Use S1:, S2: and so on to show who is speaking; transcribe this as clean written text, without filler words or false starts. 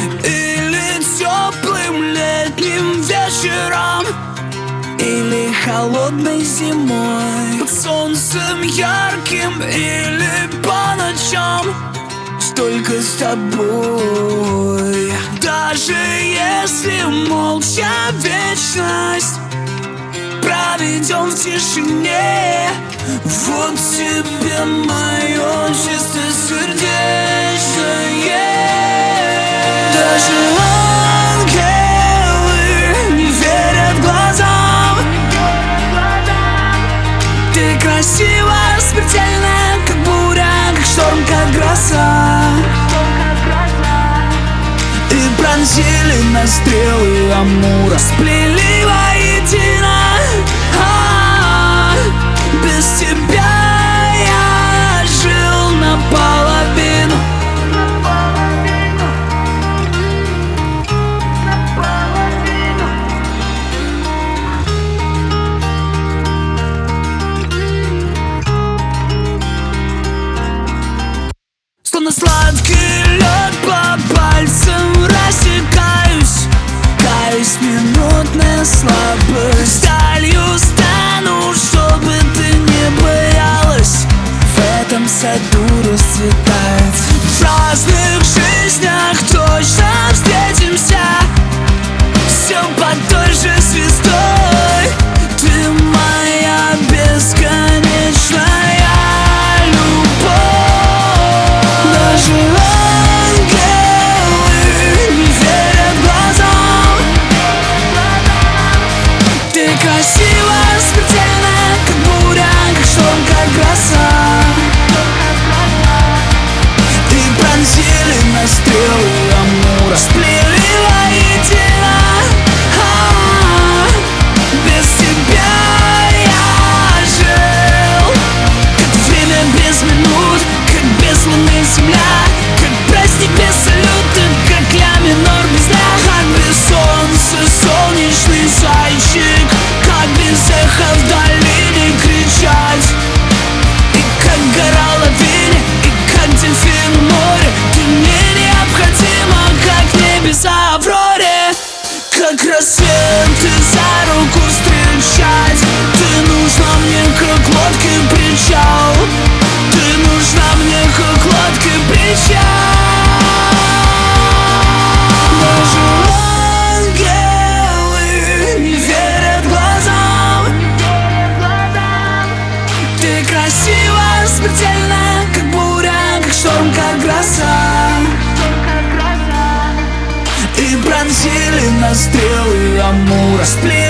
S1: Или теплым летним вечером, или холодной зимой, под солнцем ярким или по ночам, только с тобой. Даже если молча вечность проведем в тишине, вот тебе мое чистосердечное. Даже ангелы не верят глазам. Ты красива, смертельная, как буря, как шторм, как гроза. И пронзили нас стрелы Амура, сплели воедино. Без тебя я жил наполовину. Словно сладкий лед по пальцам рассекаюсь, каюсь, минутная слабость. Сталью стану, чтобы ты не боялась. В этом саду расцветает. В разных жизнях точно встретимся, все под той же звездой. Ты моя бесконечная любовь. Даже ангелы не верят глазам. Ты красива, смертельная, как буря, как шторм, как гроза. И пронзили нас стрелы Амура, сплели воедино. Без тебя я жил, как время без минут, как без луны земля, как праздник без салюта, как ля минор без ля, как без солнца солнечный зайчик, как без эха в долине кричать. И как гора лавине, и как дельфин в море, ты мне необходима, как небеса в авроре. Как рассветы за руку встречать, ты нужна мне, как лодка и причал. Ты нужна мне, как лодка и причал. Даже ангелы не верят глазам. Ты красива, смертельная, как буря, как шторм, как гроза. И пронзили нас стрелы Амура, сплели